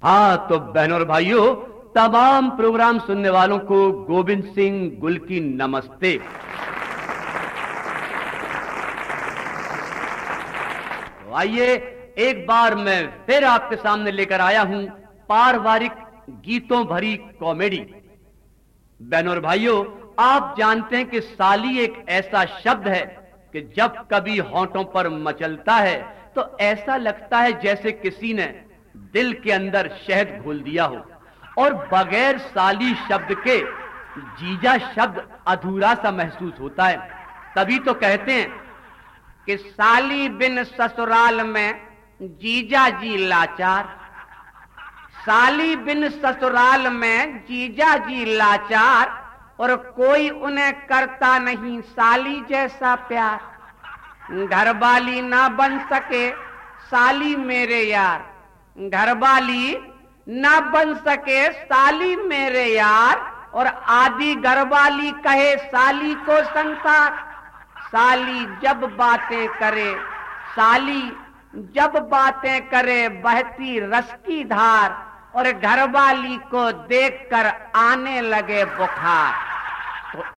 हाँ तो बहनों और भाइयों, तमाम प्रोग्राम सुनने वालों को गोविंद सिंह गुल की नमस्ते। तो आइए एक बार मैं फिर आपके सामने लेकर आया हूं पारिवारिक गीतों भरी कॉमेडी। बहनों और भाइयों, आप जानते हैं कि साली एक ऐसा शब्द है कि जब कभी होंठों पर मचलता है तो ऐसा लगता है जैसे किसी ने दिल के अंदर शहद घोल दिया हो, और बगैर साली शब्द के जीजा शब्द अधूरा सा महसूस होता है। तभी तो कहते हैं कि साली बिन ससुराल में जीजा जी लाचार, साली बिन ससुराल में जीजा जी लाचार, और कोई उन्हें करता नहीं साली जैसा प्यार। घरवाली ना बन सके साली मेरे यार, घरवाली ना बन सके साली मेरे यार, और आदि घरवाली कहे साली को संसार। साली जब बातें करे, साली जब बातें करे बहती रस की धार, और घरवाली को देखकर आने लगे बुखार।